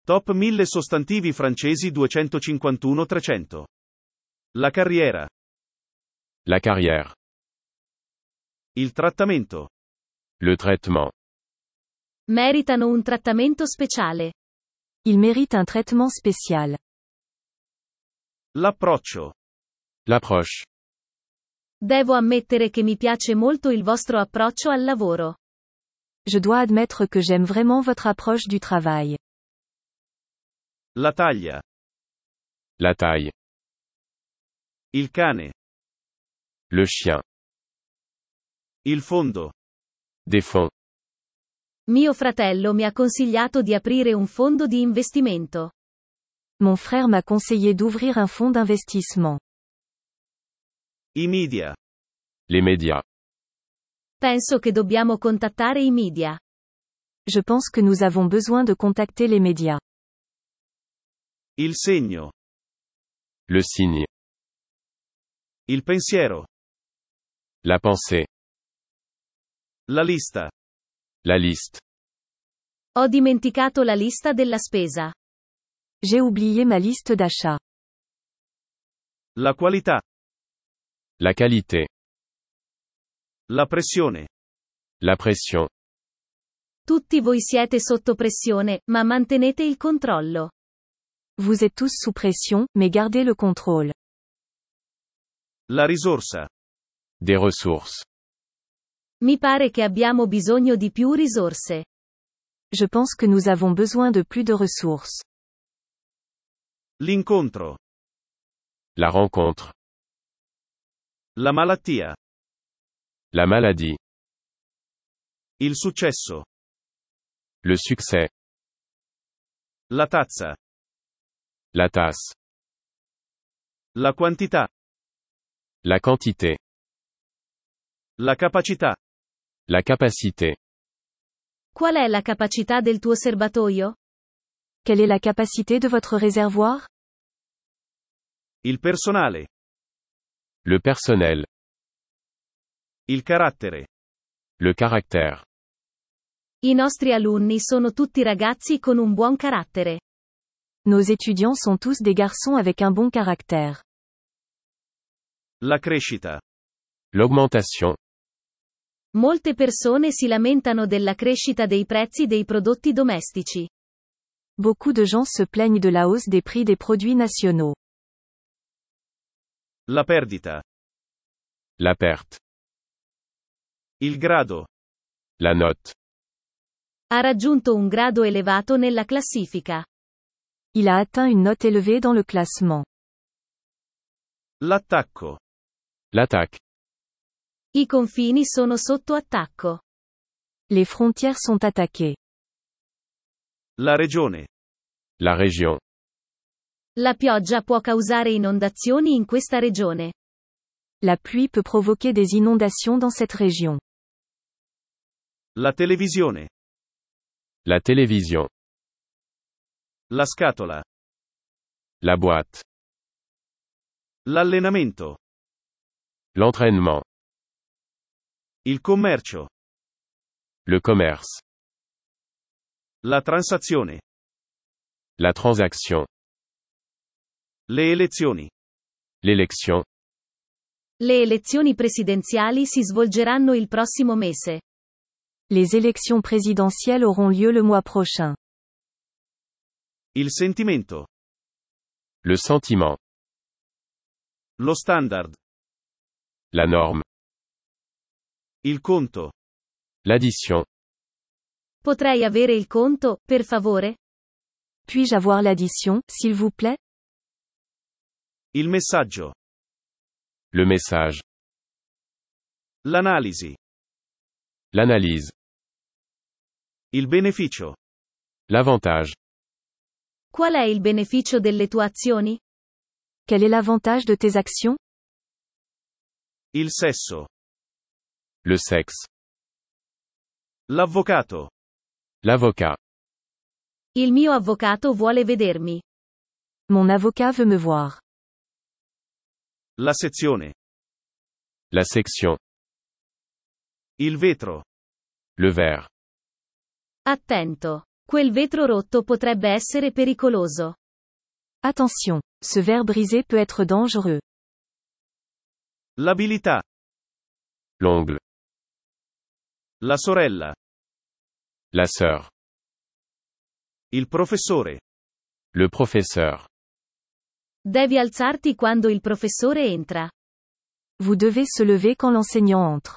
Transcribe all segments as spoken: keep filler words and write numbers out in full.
Top mille sostantivi francesi duecentocinquantuno trecento. La carriera. La carrière. Il trattamento. Le traitement. Meritano un trattamento speciale. Il mérite un traitement spécial. L'approccio. L'approche. Devo ammettere che mi piace molto il vostro approccio al lavoro. Je dois admettre que j'aime vraiment votre approche du travail. La taglia. La taille. Il cane. Le chien. Il fondo. Des fonds. Mio fratello mi ha consigliato di aprire un fondo di investimento. Mon frère m'a conseillé d'ouvrir un fonds d'investissement. I media. Les médias. Penso che dobbiamo contattare i media. Je pense que nous avons besoin de contacter les médias. Il segno. Le signe. Il pensiero. La pensée. La lista. La liste. Ho dimenticato la lista della spesa. J'ai oublié ma liste d'achat. La qualità. La qualité. La pressione. La pression. Tutti voi siete sotto pressione, ma mantenete il controllo. Vous êtes tous sous pression, mais gardez le contrôle. La risorsa. Des ressources. Mi pare che abbiamo bisogno di più risorse. Je pense que nous avons besoin de plus de ressources. L'incontro. La rencontre. La malattia. La maladie. Il successo. Le succès. La tazza. La tasse. La quantità. La quantité. La capacità. La capacité. Qual è la capacità del tuo serbatoio? Quelle est la capacité de votre réservoir? Il personale. Le personnel. Il carattere. Le caractère. I nostri alunni sono tutti ragazzi con un buon carattere. Nos étudiants sont tous des garçons avec un bon caractère. La crescita. L'augmentation. Molte persone si lamentano della crescita dei prezzi dei prodotti domestici. Beaucoup de gens se plaignent de la hausse des prix des produits nationaux. La perdita. La perte. Il grado. La note. Ha raggiunto un grado elevato nella classifica. Il a atteint une note élevée dans le classement. L'attacco. L'attaque. I confini sono sotto attacco. Les frontières sont attaquées. La regione. La région. La pioggia può causare inondazioni in questa regione. La pluie peut provoquer des inondations dans cette région. La televisione. La télévision. La scatola. La boîte. L'allenamento. L'entraînement. Il commercio. Le commerce. La transazione. La transaction. Le elezioni. L'élection. Le elezioni presidenziali si svolgeranno il prossimo mese. Les élections présidentielles auront lieu le mois prochain. Il sentimento. Le sentiment. Lo standard. La norme. Il conto. L'addition. Potrei avere il conto, per favore? Puis-je avoir l'addition, s'il vous plaît? Il messaggio. Le message. L'analisi. L'analyse. Il beneficio. L'avantage. Qual è il beneficio delle tue azioni? Quel est l'avantage de tes actions? Il sesso. Le sexe. L'avvocato. L'avocat. Il mio avvocato vuole vedermi. Mon avocat veut me voir. La sezione. La section. Il vetro. Le verre. Attento. Quel vetro rotto potrebbe essere pericoloso. Attention, ce verre brisé peut être dangereux. L'abilità. L'ongle. La sorella. La sœur. Il professore. Le professeur. Devi alzarti quando il professore entra. Vous devez se lever quand l'enseignant entre.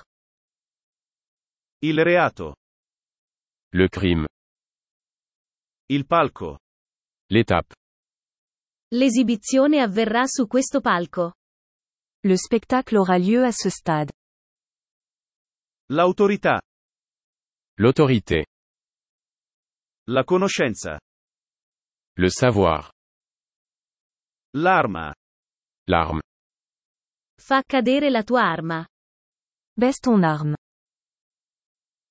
Il reato. Le crime. Il palco. L'étape. L'esibizione avverrà su questo palco. Le spectacle aura lieu à ce stade. L'autorità. L'autorité. La conoscenza. Le savoir. L'arma. L'arme. Fa cadere la tua arma. Baisse ton arme.